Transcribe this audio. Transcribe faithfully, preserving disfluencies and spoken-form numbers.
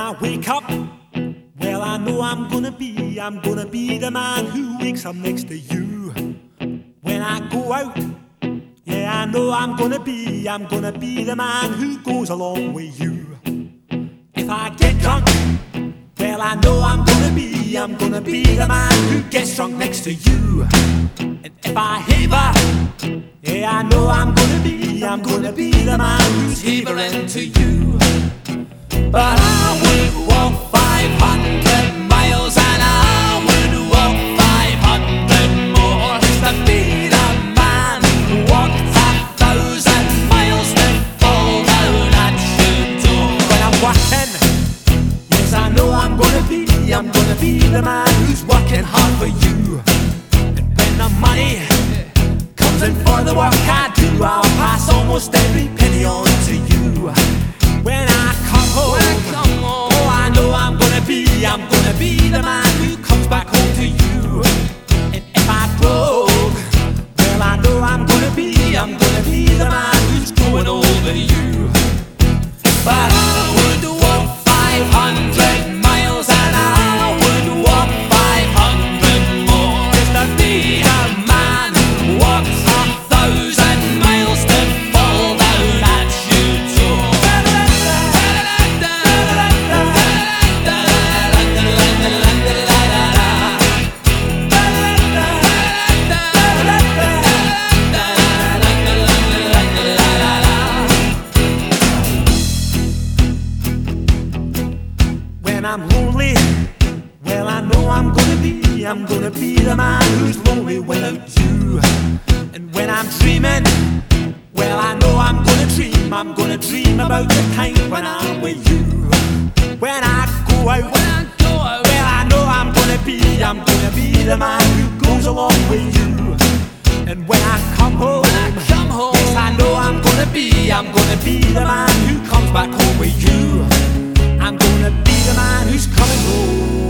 I wake up, well, I know I'm gonna be, I'm gonna be the man who wakes up next to you. When I go out, yeah, I know I'm gonna be, I'm gonna be the man who goes along with you. If I get drunk, well, I know I'm gonna be, I'm gonna be the man who gets drunk next to you. And if I heaver, yeah, I know I'm gonna be, I'm gonna be the man who's heavering to you. But I would walk five hundred miles and I would walk five hundred more just to be the man who walked a thousand miles to fall down at your door. When I'm working, yes, I know I'm gonna be, I'm gonna be the man who's working hard for you. And when the money comes in for the work I do, I'll pass almost every penny on to you. When I come home, when I come home, oh, I know I'm gonna be, I'm gonna be the man who comes back home to you. And if I broke, well, I know I'm gonna be, I'm gonna be the man who's growing over you. But I would walk five hundred miles and I would walk five hundred more just to be the man who walks a thousand miles to fall down at your door. When I'm lonely, well, I know I'm gonna be, I'm gonna be the man who's lonely without you. And when I'm dreaming, well, I know I'm gonna dream, I'm gonna dream about the time when I'm with you. When I go out, when I go out, well, I know I'm gonna be, I'm gonna be the man who goes along with you. And when I come home, when I come home, yes, I know I'm gonna be, I'm gonna be the man who comes back home with you. I'm gonna be the man who's coming home.